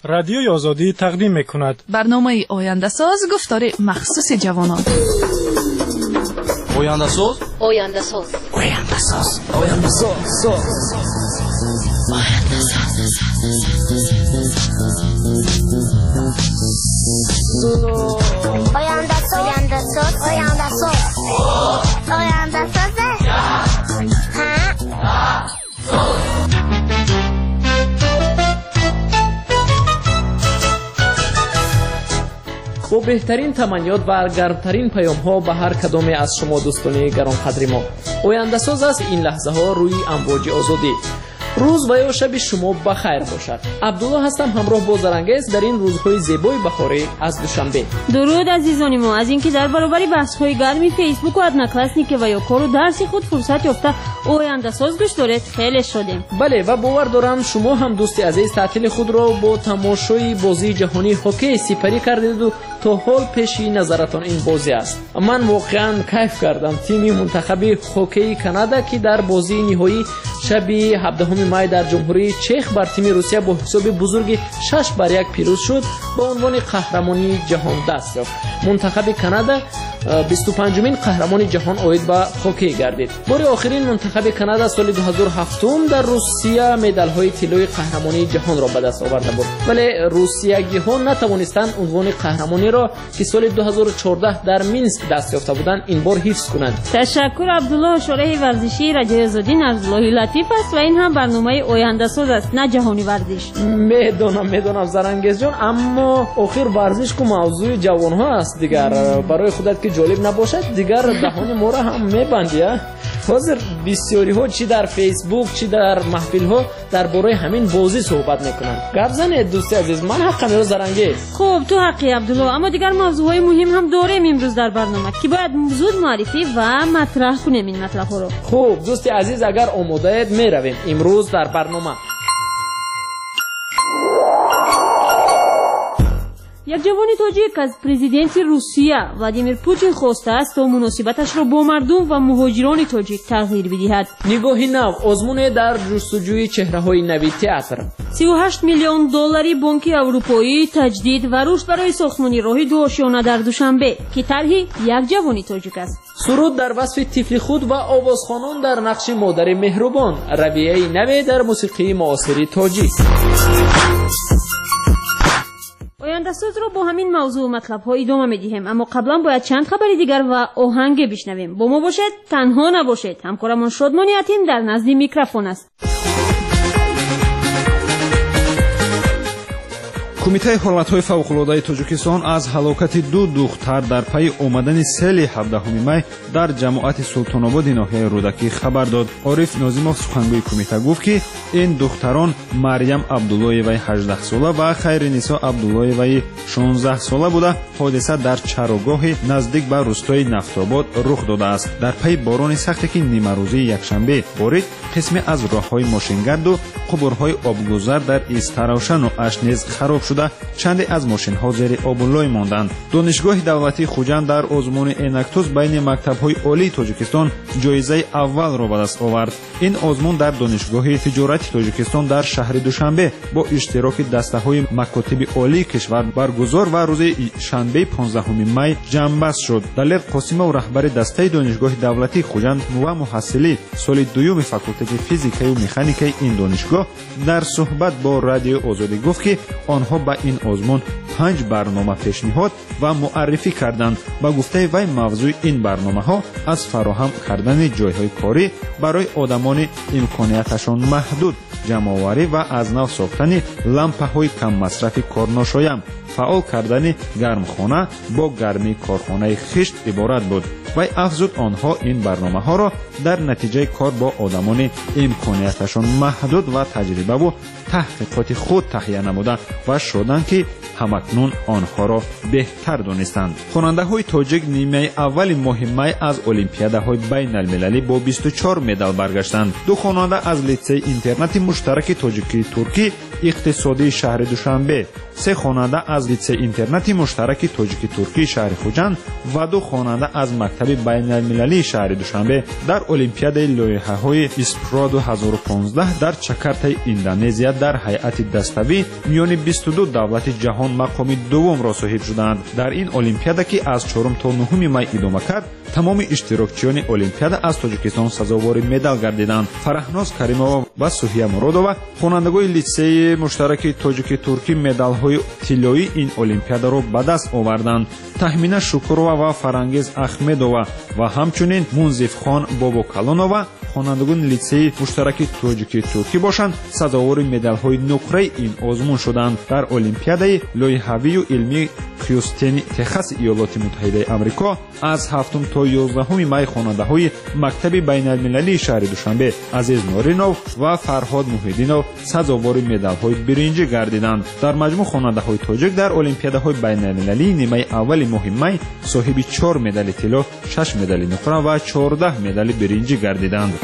رادیوی آزادی تقدیم میکند. برنامه آینده ساز گفتار مخصوص جوانان. آینده ساز، آینده ساز، آینده ساز، آینده ساز، آینده ساز، آینده ساز، آینده ساز، آینده ساز. با بهترین تمنیات و گرمترین پیام ها به هر کدام از شما دوستان گرانقدر ما. آینده ساز است این لحظه ها روی امواج آزادی. روز و یا شب شما بخیر باشد. عبدالله هستم همراه با زرنگیز در این روزهای زیبای بهاری از دوشنبه. درود عزیزان ما. از اینکه در برابر بحث‌های گرمی فیسبوک و ادناکلاسنیک و یا کار و درسی خود فرصت یافته آینده ساز گوش دارید خیلی شدیم. بله و باور دارم شما هم دوستی عزیز تعطیل خود را با تماشای بازی جهانی هاکی سپری کردید و تا حال پیشی نظرتان این بازی است. من واقعا کیف کردم. تیم منتخب هاکی کانادا که در بازی نهایی شب 17 مای در جمهوری چک بر تیم روسیه با حساب بزرگ 6-1 پیروز شد با عنوان قهرمانی جهان دست یافت. منتخب کانادا 25مین قهرمان جهان عاید به هاکی گردید. بار آخرین منتخب کانادا سال 2007 در روسیه مدال‌های طلایی قهرمانی جهان را به دست آورده بود. ولی روسیه‌گی‌ها نتوانستند عنوان قهرمانی را که سال 2014 در مینسک دست یافته بودند این بار حفظ کنند. تشکر عبدالله. شورای ورزشی رجای آزادی نرزالله لطیف است و این هم برنامه آینده ساز است نه جهانی ورزش. میدونم زرنگیز جان، اما آخر ورزش کو موضوع جوان‌ها است دیگر. برای خودت که جالب نباشد دیگر دهان ما را هم میبندی. حاضر بسیاری ها چی در فیسبوک چی در محفل ها درباره همین بازی صحبت میکنن. گپ زنید دوستی عزیز، من حقم رو زرنگیز. خب تو حقی عبدالله، اما دیگر موضوعهای مهم هم داریم امروز در برنامه که باید زود معرفی و مطرح کنیم این مطلب ها رو. خب دوستی عزیز اگر آماده اید میرویم امروز در برنامه. یک جوان تاجیک از پرزیدنت روسیه ولادیمیر پوتین خواسته است تا مناسبتش را با مردم و مهاجران تاجیک تغییر بدهد. نگاهی نو آزمون در جستجوی چهره‌های نوی تئاتر. 38 میلیون دلاری بانک اروپایی تجدید و رشد برای ساختمان راه دو آشیانه در دوشنبه که طرح یک جوان تاجیک است. سرود در وصف طفل خود و آوازخوانان در نقش مادر مهربان. رویه نوی در موسیقی معاصر تاجیک. آینده ساز رو با همین موضوع و مطلب ها ادامه میدیم، اما قبلا باید چند خبر دیگر و آهنگ بشنویم. با ما باشید، تنها نباشید. همکارمون شادمانی یتیم در نزد میکروفون است. کمیته ҳолатҳои фавқулодаи тоҷикистон аз ҳалокати ду духтар дар пайи омадани сели 17 май дар ҷамоати султонободи ноҳияи рӯдакӣ хабар дод. ориф нозимов сухангӯи кумита гуфт ки ин духтарон марьям абдуллоеваи 18 сола ва хайринисо абдуллоеваи 16 сола буда ҳодиса дар чарогоҳи наздик ба рӯстои нафтобод рух додааст. дар пайи борони сахте ки нимарӯзии якшанбе борид, қисме аз роҳҳои мошингарду қубурҳои обгузар дар истаравшану ашниз хароб шуда, чанде аз мошинҳо зери обуллой монданд. донишгоҳи давлатии хуҷанд дар озмуни энактуз байни мактабҳои олии тоҷикистон ҷоизаи аввалро ба даст овард. ин озмун дар донишгоҳи тиҷорати тоҷикистон дар шаҳри душанбе бо иштироки дастаҳои макотиби олии кишвар баргузор ва рӯзи шанбеи 15 май ҷамъбаст шуд. далер қосимов раҳбари дастаи донишгоҳи давлатии хуҷанд ва муҳассили соли дуюми факултати физикаю механикаи ин донишгоҳ дар суҳбат бо радиои озодӣ гуфт ки онҳо ба ин озмун 5 барнома пешниҳод ва муаррифӣ карданд. ба гуфтаи вай мавзӯи ин барномаҳо аз фароҳам кардани ҷойҳои корӣ барои одамони имконияташон маҳдуд, ҷамъоварӣ ва аз нав сохтани лампаҳои каммасрафи корношоям, фаъол кардани гармхона бо гармии корхонаи хишт иборат буд. вай афзуд онҳо ин барномаҳоро дар натиҷаи кор бо одамони имконияташон маҳдуд ва таҷрибаву таҳқиқоти худ таҳия намуда ва шуданд ки ҳамакнун онҳоро беҳтар донистанд. хонандаҳои тоҷик нимаи аввали моҳи май аз олимпиадаҳои байналмилалӣ бо 24 медал баргаштанд. ду хонанда аз литсеи интернати муштараки тоҷикии туркӣ иқтисодии шаҳри душанбе سه خواننده از لیسه اینترنتی مشترک تاجیکی ترکی شهر خوجند و دو خواننده از مکتب بین المللی شهر دوشنبه در المپیاد لایحه‌های اسپرا 2015 در جاکارتا اندونزیا در هیئت دستاوی میان 22 دولت جهان مقام دوم را صاحب شدند. در این المپیاد که از 4 تا 9 مای ادامه کرد، تمام اشتراکچیان المپیاد از تاجیکستان سزاوار مدال گردیدند. فرهناز کریمова و سوهیا مرودова خوانندگان لیسه مشترک تاجیکی ترکی مدال‌های طلایی این المپیاد را به دست آوردند. تهمینه شکرова و فرانگیز احمدова و همچنین منزف خان بابوکالونова خوانندگان لیسه مشترک تاجیکی ترکی باشند سزاوار مدال‌های نقره این آزمون شدند. در المپیاد لایحه‌ای و علمی هیوستن تگزاس ایالات متحده آمریکا از 7 تا 11 مای خواننده‌های مکتب بین المللی شهر دوشنبه عزیز نورینوف و فرهاد موحدینوف سزاوار مدال‌های برنجی گردیدند. در مجموع خواننده‌های تاجیک در المپیادهای بین المللی نیمه اول ماه می صاحب 4 مدال طلا، 6 مدال نقره و 14 مدال برنجی گردیدند.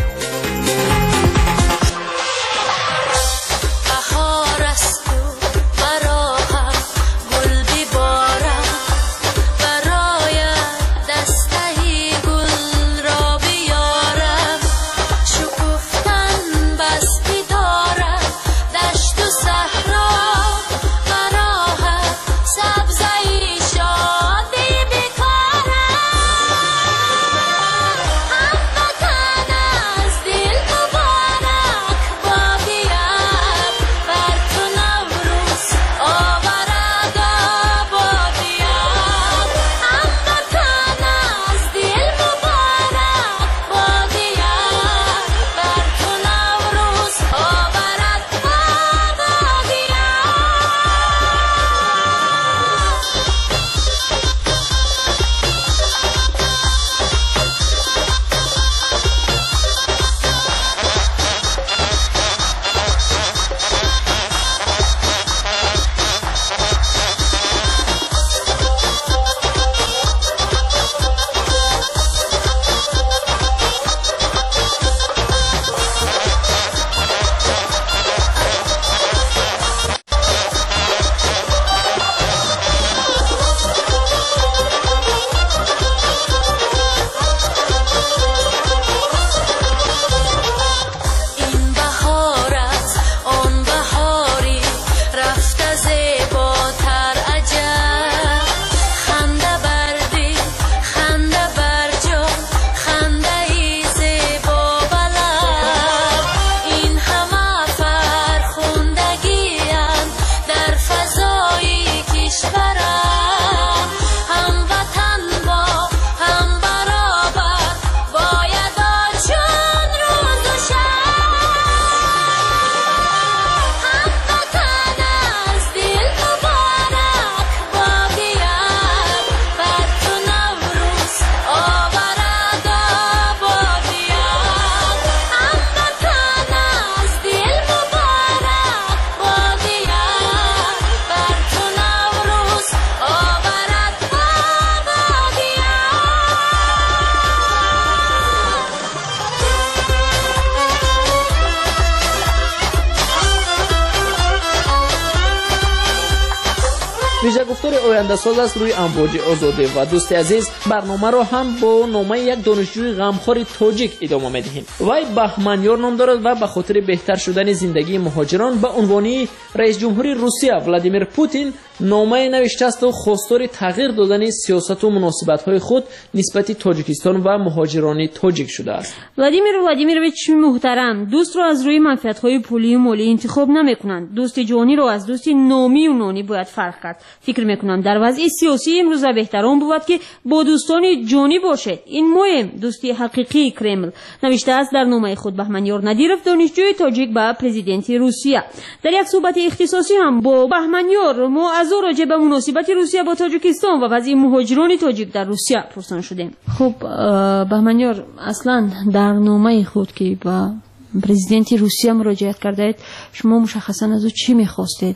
ویژه گفتار آینده ساز است روی امواج آزاده و دوست عزیز برنامه را هم با نامه یک دانشجوی غمخوار تاجیک ادامه می‌دهیم. وی بهمنیار نام دارد و به خاطر بهتر شدن زندگی مهاجران به عنوان رئیس جمهوری روسیه ولادیمیر پوتین نامه نوشته است و خواستار تغییر دادن سیاست و مناسبت‌های خود نسبت تاجیکستان و مهاجران تاجیک شده است. ولادیمیر ولادیمیرویچ محترم، دوست را از روی منفعت‌های پولی و مالی انتخاب نمی‌کنند. دوست جانی را از دوست نامی و نانی باید فرق کرد. فکر می‌کنم در وضع سیاسی امروز بهترین بود که با دوستان جانی باشد. این مهم دوستی حقیقی کرمل نوشته است در نامه خود بهمنیار ندیرов دانشجوی تاجیک به پرزیدنت روسیه. در یک صحبت اختصاصی هم با بهمنیار ما از راجع به مناسبت روسیه با تاجیکستان و وضع مهاجران تاجیک در روسیه پرسان شدیم. خب بهمنیار، اصلا در نامه خود که با پرزیدنت روسیه مراجعت کردید، شما مشخصا از او چی می‌خواستید؟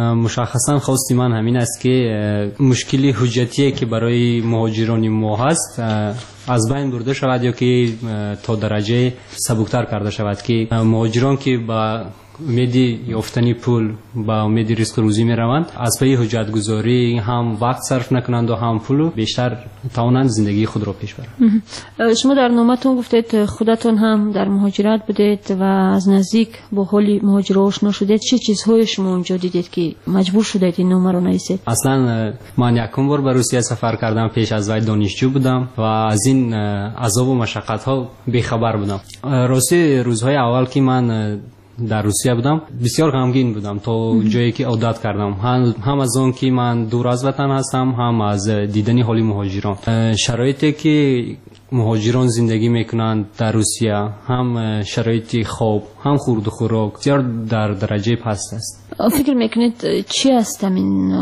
مشخصا خواستی من همین است که مشکلی حجتی که برای مهاجران ما هست از بین برده شود یا که تا درجه سبکتر کرده شود که مهاجران که با امیدی یافتن پول با امید ریسک روزی میروند از پی حجت گذاری هم وقت صرف نکنند و هم پول بیشتر توانند زندگی خود را پیش برند. شما در نامتون گفتید خودتون هم در مهاجرت بودید و از نزدیک با حال مهاجرت آشنا شدید. چه چیزهای شما اونجا دیدید که مجبور شدید این نامه رو نویسید؟ اصلا من یکم بار به روسیه سفر کردم، پیش از وی دانشجو بودم و از این عذاب و مشقت ها بیخبر بودم. راستی روزهای اول که من در روسیه بودم بسیار غمگین بودم تا جایی که عادت کردم، هم از اون که من دور از وطن هستم، هم از دیدن حال مهاجران. شرایطی که مهاجران زندگی میکنند در روسیه، هم شرایط خواب، هم خورد و خوراک بسیار در درجه پست است. فکر میکنید چی است همین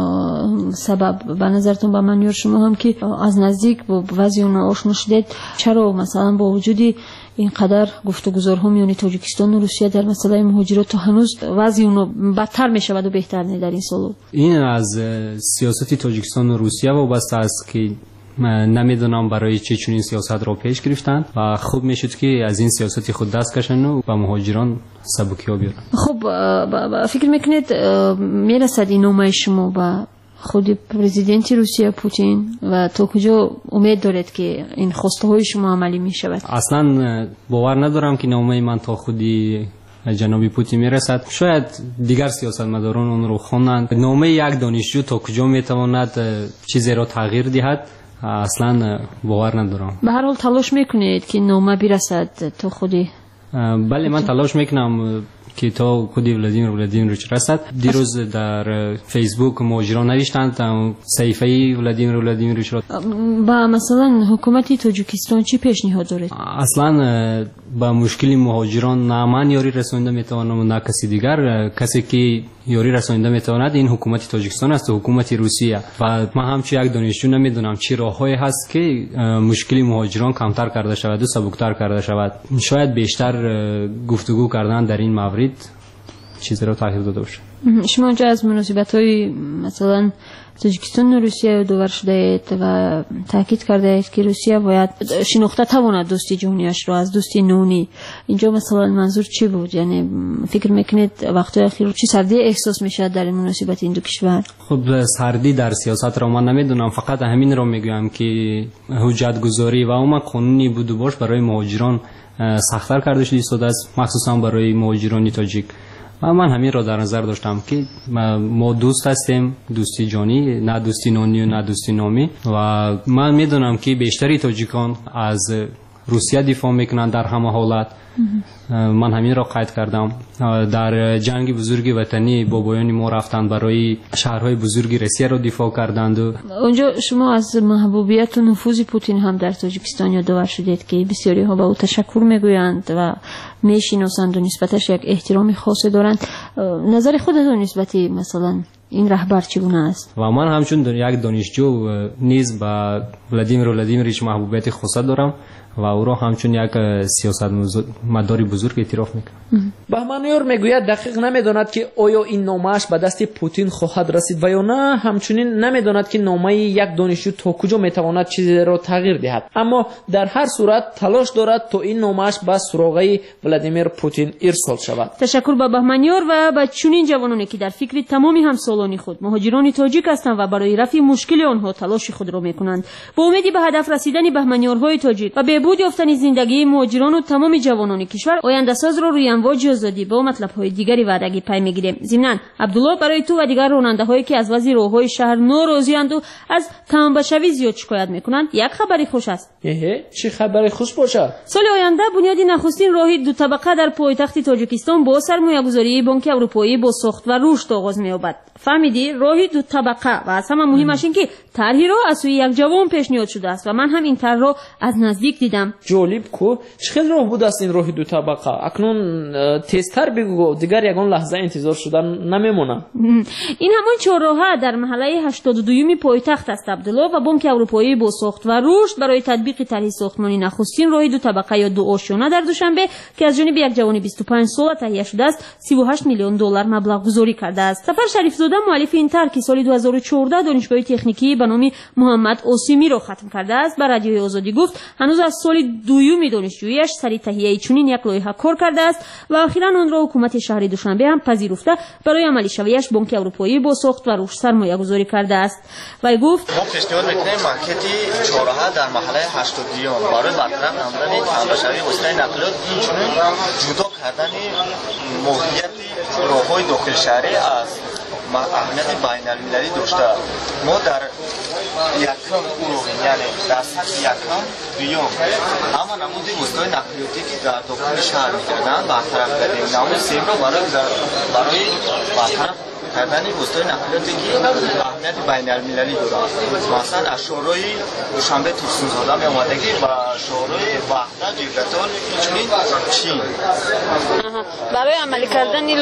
سبب؟ به نظرتون با من یا شما هم که از نزدیک با وضع اون آشنا شدید، چرا مثلا با وجودی اینقدر گفتگوزارها میان تاجیکستان و روسیه در مسئله مهاجرت تا هنوز وضع اون بدتر میشود و بهتر نه در این سال؟ این از سیاست تاجیکستان و روسیه وابسته است که نمیدونم برای چه چنین سیاست را پیش گرفتند و خوب میشد که از این سیاست خود دست کشن و با مهاجران سبکی ها بیارن. خب فکر میکنید میرسد این نامه شما با خود پرزیدنت روسیه پوتین و تا کجا امید دارید که این خواسته های شما عملی می شود؟ اصلا باور ندارم که نامه من تا خودی جناب پوتین میرسد. شاید دیگر سیاستمداران اون رو خوانند. نامه یک دانشجو تا کجا میتواند چیزی را تغییر دهد اصلا باور ندارم. به هر حال تلاش میکنید که نامه برسد تا خودی؟ بله من تلاش میکنم که تا خودی ولادیمیرویچ رسد. دیروز در فیسبوک مهاجران نوشتند صحیفه ولادیمیرویچ را. با مثلا حکومت تاجیکستان چی پیشنهاد دارید؟ اصلا با مشکل مهاجران نه من یاری رسانده میتوانم و نه کسی دیگر. کسی که یاری رسانده میتواند این حکومت تاجیکستان است و حکومت روسیه و من همچون یک دانشجو نمیدونم چه راههایی هست که مشکل مهاجران کمتر کرده شود و سبکتر کرده شود. شاید بیشتر گفتگو کردن در این مورد چیزی را تغییر داده باشه. شما اونجا از مناسبت‌های مثلا تاجیکستان و روسیه دور شده اید و تاکید کرده اید که روسیه باید شناخته تواند دوستی جهانیش را از دوستی نونی. اینجا مثلا منظور چی بود؟ یعنی فکر میکنید وقتی اخیر چی سردی احساس میشه در این مناسبت این دو کشور؟ خب سردی در سیاست را من نمیدونم، فقط همین را میگویم که حجت گذاری و اون قانونی بود باش برای مهاجران سخت‌تر کرده شده است، مخصوصا برای مهاجران تاجیک. من همین را در نظر داشتم که ما دوست هستیم، دوستی جانی، نه دوستی نونی و نه دوستی نامی. و من میدونم که بیشتری تاجیکان از روسیه دفاع میکنند در همه حالت. من همین را قید کردم. در جنگ بزرگ وطنی بابایان ما رفتند برای شهرهای بزرگی روسیه را دفاع کردند. اونجا شما از محبوبیت و نفوذ پوتین هم در تاجیکستان یادآور شدید که بسیاری ها به او تشکر میگویند و میشناسند و نسبتش یک احترام خاصی دارند. نظر خودتون نسبت مثلا این رهبر چگونه است؟ و من همچون یک دانشجو نیز با ولادیمیرویچ محبوبیت خاصی دارم و او را همچون یک سیاستمدار بزرگ اعتراف میکنم. بهمانیار میگوید دقیق نمیداند که آیا این نامه‌اش به دست پوتین خواهد رسید و یا نه. همچنین نمیداند که نامه یک دانشجو تا کجا میتواند چیزی را تغییر دهد، اما در هر صورت تلاش دارد تا این نامه‌اش به سراغ ولادیمیر پوتین ارسال شود. تشکر به بهمانیار و به چنین جوانانی که در فکر تمام همسالان خود مهاجران تاجیک هستند و برای رفع مشکل آنها تلاش خود را میکنند. با امید به هدف رسیدن بهمانیارهای تاجیک و بهبود یافتن زندگی مهاجران و تمام جوانان کشور، آینده ساز را روی امواج آزادی با مطلب‌های دیگری وعدگی پی می‌گیریم. ضمناً عبدالله برای تو و دیگر راننده‌هایی که از وضع راه‌های شهر ناراضی‌اند و از تنبشوی زیاد شکایت می‌کنند یک خبری خوش است. چه خبری خوش باشد؟ سال آینده بنیاد نخستین راه دو طبقه در پایتخت تاجیکستان با سرمایه‌گذاری بانک اروپایی با ساخت و رشد آغاز می‌یابد. فهمیدی؟ راه دو طبقه و از همه مهمش این که طرحی را از سوی یک جوان پیشنهاد شده است و من هم این طرح را از نزدیک دیدم. جالب کو. چه راه بود است این راه دو طبقه؟ اکنون تستر بگو، دیگر یگان لحظه انتظار شدن نمیمونم. این همان چهارراه در محله 82 پایتخت است عبدالله و بانک اروپایی با ساخت و رشد برای تطبیق طرح ساختمانی نخستین راه دو طبقه یا دو آشیانه در دوشنبه که از جانب یک جوان 25 ساله تهیه شده است 38 میلیون دلار مبلغ گذاری کرده است. سفر شریف زاده مؤلف این طرح که سال 2014 دانشگاه تکنیکی به نام محمد اوسیمی را ختم کرده است به رادیوی آزادی گفت هنوز از سال دوم دانشجوییش سر تهیه چنین یک لایحه کار کرده است و اخیراً آن را حکومت شهر دوشنبه هم پذیرفته برای عملی شویش بانک اروپایی با ساخت و رشد سرمایه‌گذاری کرده است. وی گفت ما پیشنهاد می‌کنیم مارکت چهارراه در محله 80 برای برطرف نمودن تماشایی وسیله نقلیات اینچنین جدا کردن موقعیت راه‌های داخل شهری از اهمیت بین‌المللی داشته. ما در یکم اروپی یعنی در سطح یکم دوم اما نمود وسیله نقلیاتی که در داخل شهر می‌کردن برطرف کردیم. نمود سوم را برای برطرف کردن وسیله نقلیاتی که اهمیت بین‌المللی دارند. مثلا از شورای دوشنبه توسن‌زاده می آمدگی و شورای وحدت جیگرتال چنین چین برای عملی کردن این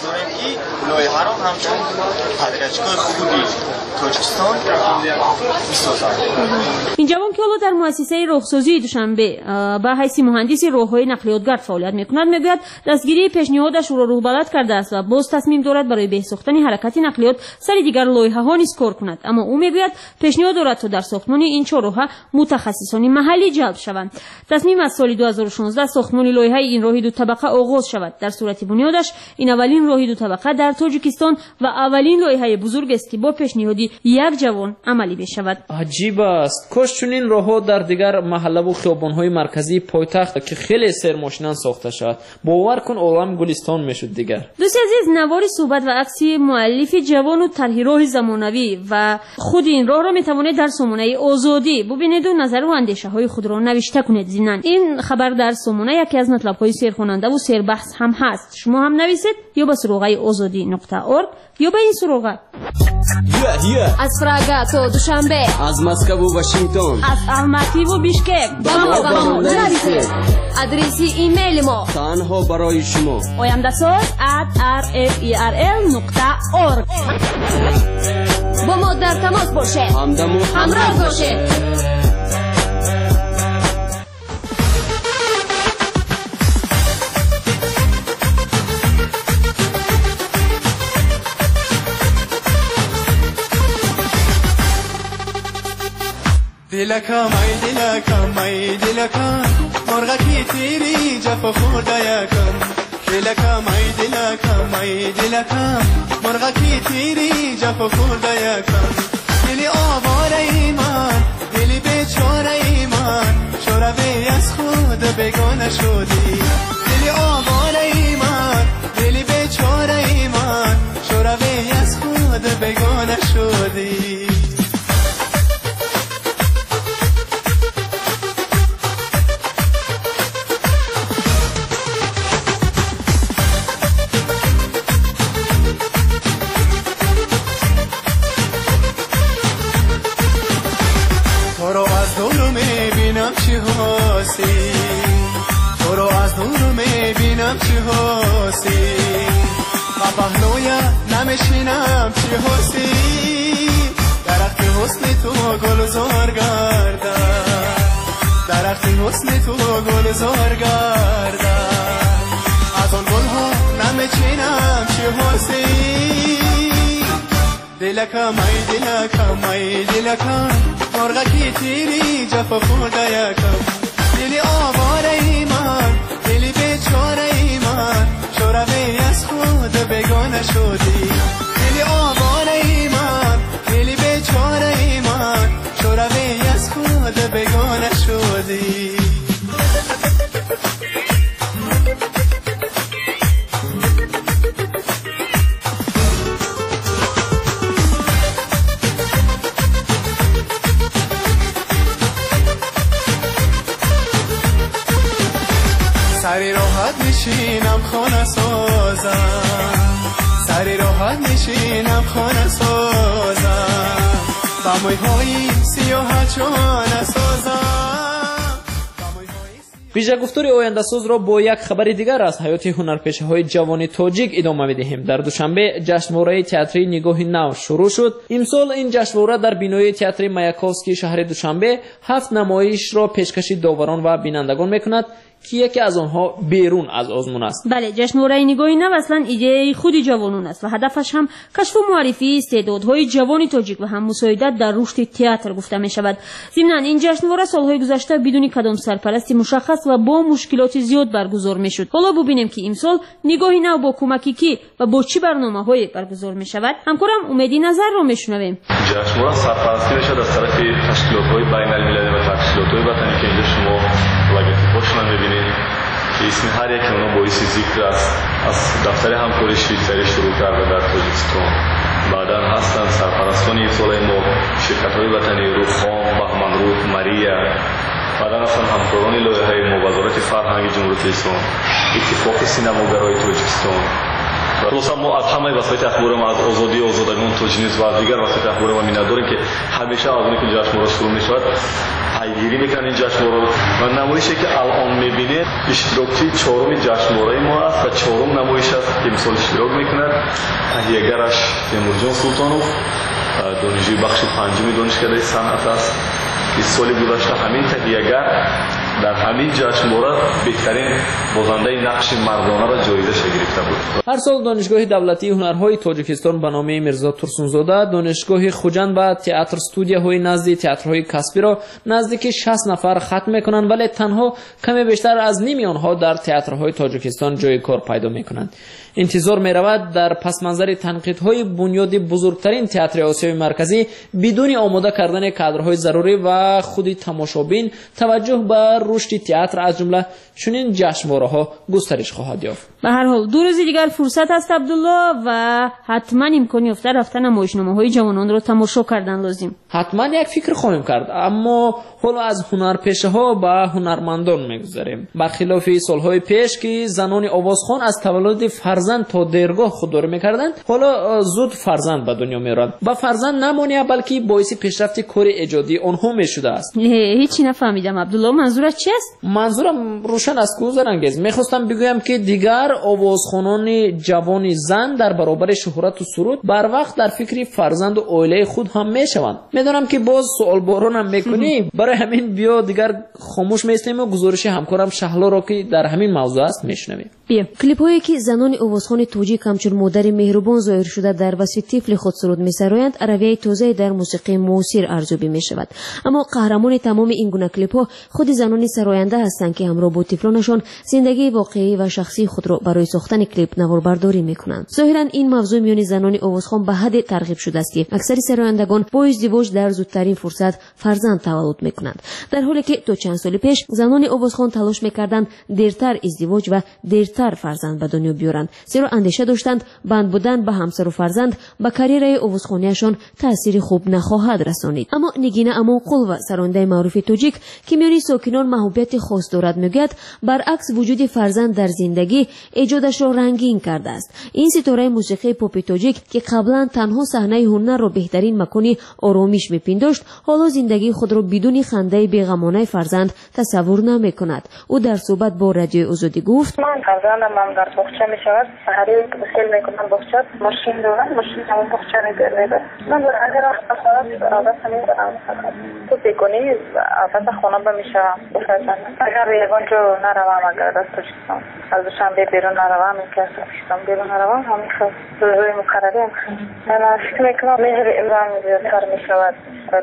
لایحه را همچون پدرچگاه خودی تاجیکستان می‌سازند. این جوان که حالا در مؤسسه راهسازی دوشنبه به حیث مهندس راه‌های نقلیاتگر فعالیت می‌کند میگوید دستگیری پیشنهادش را روح بلد کرده است و باز تصمیم دارد برای بهساختن حرکت نقلیات سر دیگر لایحه‌ها نیز کار کند. اما او میگوید پیشنهاد دارد تا در ساختمان این چهار راه متخصصان محلی جلب شوند. تصمیم از سال 2016 ساختمان لایحه این راه دو طبقه آغاز شود. در صورت بنیادش این اولین راه دو طبقه در تاجیکستان و اولین لایحه بزرگ است که با پیشنهادی یک جوان عملی بشود. عجیب است. کاش چنین راه‌ها در دیگر محله و خیابان‌های مرکزی پایتخت که خیلی سرماشینان ساخته شود. باور کن عالم گلستان میشد دیگر. دوست عزیز، نوار صحبت و عکسی مؤلف جوان و طرح راه زمانوی و خود این راه را میتوانید در سامانه آزادی ببینید و نظر و اندیشه های خود را نوشته کنید. زینن این خبر در سامانه یکی از مطلب های سرخواننده و سربحث هم هست. شما هم نویسید یا به سراغ azadi.org یا به این سراغ. از پراگ تا دوشنبه، از مسکو و واشنگتن، از الماتی و بیشکک با ما نویسید. آدرس ایمیل ما تنها برای شما oyandasaz@rferl.org. با ما در تماس باشه، همراه باشه. دلکم ای دلکم ای دلکم مرغکی تیری جفا خورده یکم دلکم ای دلکم ای دلکم مرغکی تیری جفا خورده یکم دلی آواره ای من دلی بیچاره ای من شوروی از خود بگانه شدی دلی آواره ای من دلی بیچاره ای من شوروی از خود بگانه شدی چی هستی تو رو از دور میبینم چی هستی من پهلوی نمیشینم چی هستی درخت حسن تو گلزار گردن درخت حسن تو گلزار گردن از آن گلها نمیچینم چی هستی دلکم ای دلکم ای دلکم مرغکی تیری جفا خورده یکم دلی آواره ای من دلی بیچاره ای من شوروی از خود بگانه شدی دلی آواره ای من دلی بیچاره ای من شوروی از خود بگانه شدی سری راحت میشینم خانه سازم سری راحت میشینم خانه سازم با موهای سیاه چانه سازم. ویژه گفتار آینده ساز را با یک خبر دیگر از حیات هنرپیشه های جوان تاجیک ادامه میدهیم. در دوشنبه جشنواره تئاتری نگاه نو شروع شد. امسال این جشنواره در بینای تئاتر مایاکوفسکی شهر دوشنبه 7 نمایش را پیشکش داوران و بینندگان میکند که یکی از آنها بیرون از آزمون است. بله، جشنواره نگاهی نو اصلا ایده خود جوانان است و هدفش هم کشف و معرفی استعدادهای جوان تاجیک و هم مساعدت در رشد تئاتر گفته می شود. ضمن این جشنواره سالهای گذشته بدون کدام سرپرستی مشخص و با مشکلات زیاد برگزار می شد. حالا ببینیم که امسال نگاهی نو با کمکی کی و با چه برنامه‌های برگزار می شود. همکارم امیدی نظر را میشنویم. جشنواره سرپرستی می شود از طرف تشکیلات‌های بین‌المللی و تشکیلات‌های وطنی که اینجا شما لوگوتیپ‌هاشون می‌بینید که اسم هر یک اونها باعث ذکر است. از دفتر همکاری شویتزری شروع کرده در تاجیکستان، بعدا هستند سرپرستان امسال ما شرکت‌های وطنی روخام، بهمنروح، ماریا، بعدا هستند همکاران لایحه‌های ما وزارت فرهنگ جمهوری اسلامی، اتفاق سینماگرای تاجیکستان. خلاصا ما از همه وسایل اخبار ما از آزادی آزادگان تاجیک و دیگر وسایل اخبار ما می‌نداریم که همیشه از اونی که جشنواره شروع می‌شود پیگیری میکنن این جشنواره و نمایشی که الان می‌بینید اشتراکی چهارم جشنواره ما است و چهارم نمایش است که امسال اشتراک می‌کند. تهیه‌گرش تیمورجان سلطانوف، دانشجوی بخش پنجم دانشکده صنعت است که سال گذشته همین تهیه‌گر در همین جشنواره بهترین بازنده نقش مردانه را جایزه گرفته بود. هر سال دانشگاه دولتی هنرهای تاجیکستان به نام میرزا ترسونزاده دانشگاه خوجند و تئاتر استودیوهای نزد تئاترهای کسبی را نزدیک 60 نفر ختم میکنند، ولی تنها کمی بیشتر از نیم آنها در تئاترهای تاجیکستان جای کار پیدا میکنند. انتظار می‌رود در پس منظر تنقیدهای بنیادی بزرگترین تئاتر آسیای مرکزی بدون آماده کردن کادرهای ضروری و خود تماشابین توجه به رشد تئاتر از جمله چنین جشنواره‌ها گسترش خواهد یافت. به هر حال دو روز دیگر فرصت است عبدالله و حتما امکان یافته رفتن نمایشنامه‌های جوانان را تماشا کردن لازم. حتما یک فکر خواهیم کرد، اما حالا از هنرپیشه‌ها به هنرمندان می‌گذریم. برخلاف سال‌های پیش که زنان آوازخوان از تولد فرزند تا دیرگاه خودداری می‌کردند، حالا زود فرزند به دنیا می‌آورند. با فرزند نمانه بلکه باعث پیشرفت کار ایجادی آنها می‌شده است. هیچی نفهمیدم عبدالله، منظورت چی است؟ منظورم روشن است گذرانگیز. می‌خواستم بگویم که دیگر آوازخوانان جوان زن در برابر شهرت و سرود بر وقت در فکر فرزند و عائله خود هم می‌شوند. می‌دونم که باز سوال بارانم می‌کنی، برای همین بیا دیگر خاموش می‌ایستیم و گزارش همکارم شهلا را که در همین موضوع است می‌شنویم. بیا کلیپ‌هایی که زنان آوازخوان تاجیک همچون مادر مهربان ظاهر شده در وسط طفل خود سرود می‌سرایند، رویه تازه در موسیقی معاصر ارزیابی می‌شود. اما قهرمان تمام این گونه کلیپ‌ها خود زنان سراینده هستند که همراه با طفلانشان زندگی واقعی و شخصی خود را برای ساختن کلیپ نواربرداری می‌کنند. ظاهراً این موضوع میان زنان آوازخوان به حد ترغیب شده است که اکثر سرایندگان با ازدواج در زودترین فرصت فرزند تولد می‌کنند، در حالی که تا چند سال پیش زنان آوازخوان تلاش می‌کردند دیرتر ازدواج و دیرتر فرزند به دنیا بیارند، زیرا اندیشه داشتند بند بودن به همسر و فرزند به کاریر آوازخوانیشان تأثیر خوب نخواهد رسانید. اما نگینه امانقل و سرانده معروف تاجیک که میان ساکنان محبوبیت خاص دارد میگوید برعکس وجود فرزند در زندگی ایجادش را رنگین کرده است. این ستاره موسیقی پاپ تاجیک که قبلا تنها صحنه هنر را بهترین مکانی آرامش میپنداشت، حالا زندگی خود را بدون خنده بیغمانه فرزند تصور نمیکند. او در صحبت با رادیو آزادی گفت: من فرزندم هم در باغچه میشود، سحری بخیل میکنم باغچه، ماشین دارم، ماشین هم باغچه میبرد. من اگر عوض میبرم تو بکنی عوض خانه بمیشم بفرزند. اگر یکان جو نروم، اگر دست توشتم از دوشنبه بیرون نروم، که از بیرون نروم همین خود روی مقرره هم خود من فکر میکنم مهر امران زیادتر میشود.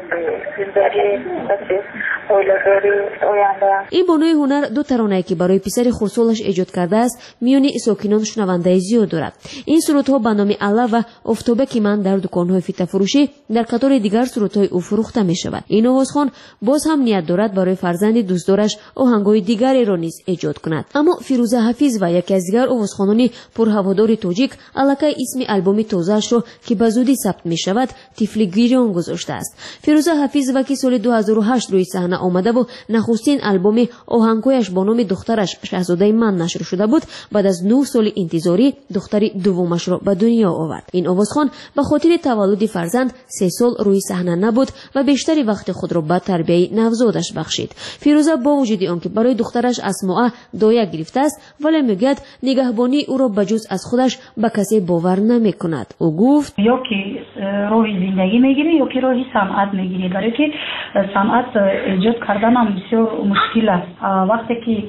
این بانوی هنر دو ترانه که برای پسر خورسالش ایجاد کرده است میان ساکنان شنونده زیاد دارد. این سرودها به نام الله و افتابه که من در دکانهای فیته فروشی در قطار دیگر سرودهای او فروخته می شود. این آوازخوان باز هم نیت دارد برای فرزند دوستدارش آهنگهای دیگری را نیز ایجاد کند. اما فیروزه حفیظ و یکی از دیگر آوازخوانان پرهوادار تاجیک الکی اسم آلبوم تازه‌اش را که به زودی ثبت می شود طفل گیران گذاشته است. فیروزه حفیظ و که سال 2008 روی صحنه آمده و نخستین آلبوم آهنگهایش با نام دخترش شاهزاده من نشر شده بود، بعد از 9 سال انتظاری دختر دومش را به دنیا آورد. این آوازخوان به خاطر تولد فرزند 3 سال روی صحنه نبود و بیشتری وقت خود را به تربیت نوزادش بخشید. فیروزه با وجود آنکه برای دخترش اسماء دایه گرفته است، ولی میگوید نگهبانی او را بجز از خودش به کسی باور نمیکند. او گفت: یا که راهی زندگی میگیری یا که راهی صنعت میگیری، برای که صنعت ایجاد کردن هم بسیار مشکل است. وقتی که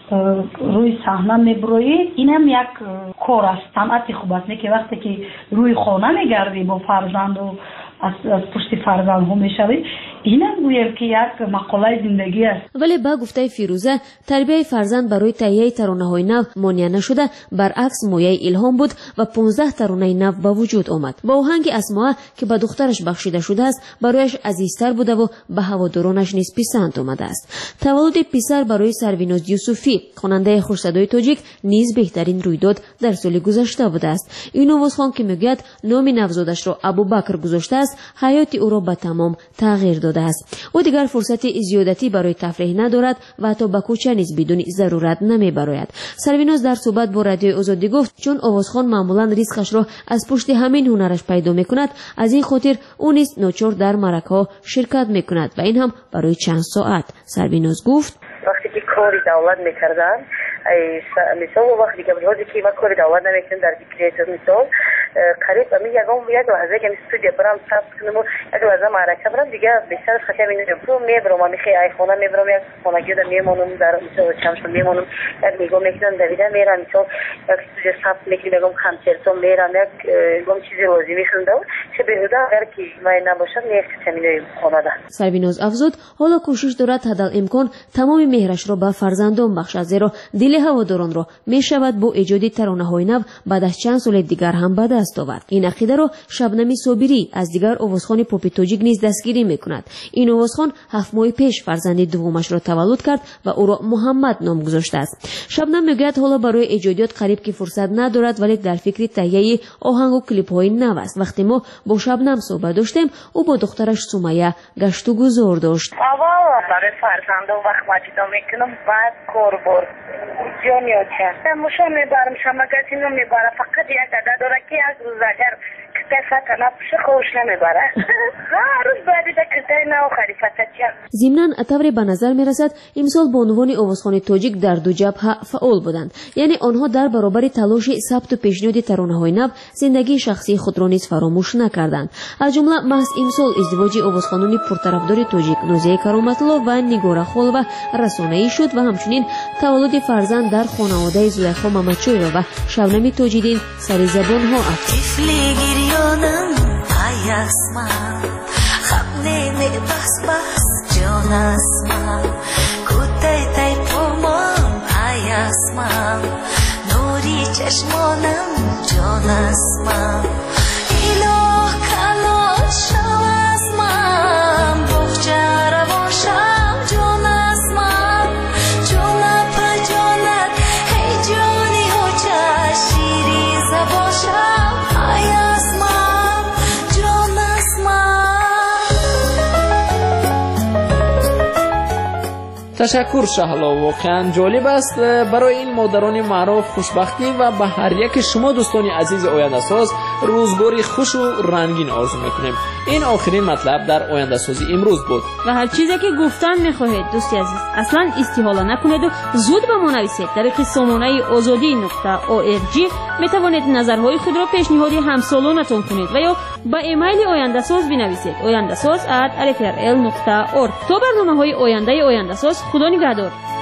روی صحنه میبروید، اینم یک کار است، صنعت خوب است. که وقتی که روی خانه میگردی با فرزند و از پشت فرزند ها میشوید، اینم گویم که یک مقاله زندگی است. ولی با گفته فیروزه تربیت فرزند برای تهیه ترانه‌های نو مانع نشده، برعکس مایه الهام بود و 15 ترانه نو به وجود آمد. با آهنگ اسماء که به دخترش بخشیده شده است برایش عزیزتر بوده و به هوادارانش نیز پسند آمده است. تولد پسر برای سرویناز یوسفی خواننده خوش‌صدای تاجیک نیز بهترین رویداد در سال گذشته بوده است. این آوازخوان که میگوید نام نوزادش را ابوبکر گذاشته است، حیات او را به تمام تغییر داده است. او دیگر فرصت زیادتی برای تفریح ندارد و حتی به کوچه نیز بدون ضرورت نمیبراید. سرویناز در صحبت با رادیو آزادی گفت چون آوازخوان معمولا ریسکش را از پشت همین هنرش پیدا میکند، از این خاطر او نیز ناچار در مرکه‌ها شرکت میکند و این هم برای چند ساعت. سرویناز گفت وقتی که کاری دولت میکردن، مثال وقتی که روزی که ما کاری دولت نمیکنم در دیکریتور مثال قریب امی یک لحظه که استودیو برام ثبت کنم و یک لحظه معرکه برام دیگه بیشتر خطر میبرم میخوای ای خونه میبرم یک خونگی در میمونم در مثال چمشون میمونم یک نگاه میکنم دویده میرم مثال یک استودیو ثبت میکنم میگم کنسرتو میرم یک گم چیزی لازمی خونده و چه بهوده اگر که ما نباشد نیست چمینه خونه ده. سرویناز افزود حالا کوشش دارد حداقل امکان تمام مهرش را به فرزندان بخشد، زیرا دل هواداران را میشود با ایجاد ترانه‌های نو بعد از چند سال دیگر هم به دست آورد. این عقیده را شبنمی صابری از دیگر آوازخوان پاپ تاجیک نیز دستگیری میکند. این آوازخوان 7 ماه پیش فرزند دومش را تولد کرد و او را محمد نام گذاشته است. شبنم میگوید حالا برای ایجادیات قریب که فرصت ندارد، ولی در فکر تهیه آهنگ و کلیپ‌های نو است. وقتی ما با شبنم صحبت داشتیم، او با دخترش سمیه گشت و گذار داشت. برای فرزندو وقت مجیدا میکنم بعد کاربر جانیو چه مشو میبرم شمگتینو میبرم، فقط یک عدد داره که یک روز اگر کتای تنفس خوش نمیبره هر روز باید کتای نو خریفته چه. ضمناً طوری به نظر میرسد امسال به عنوان آوازخوان تاجیک در دو جبهه فعال بودند، یعنی آنها در برابر تلاش ثبت و پیشنهاد ترانه‌های نو زندگی شخصی خود را نیز فراموش نکردند. از جمله محض امسال ازدواج آوازخوانان پرطرفدار تاجیک نازیه کرامت‌الله و نگار خالوا رسانه‌ای شد و همچنین تولد فرزند در خانواده زلیخا محمدشویeva و شبنم تاج‌الدین سر زبان‌ها افتاد. تشکر شهلا، واقعا جالب است. برای این مادران معروف خوشبختی و به هر یک شما دوستان عزیز آینده ساز روزگاری خوش و رنگین آرزو میکنیم. این آخرین مطلب در آینده سازی امروز بود و هر چیزی که گفتن میخواهید دوستی عزیز اصلا استیحاله نکنید و زود به ما نویسید. طریق سامانه azadi.org میتوانید نظرهای خود را پیشنهاد همسالانتان کنید و یا با ایمیل آینده ساز بنویسید ayandasaz@rfrl.org. تا برنامه‌های آینده آینده ساز، خدا نگهدار.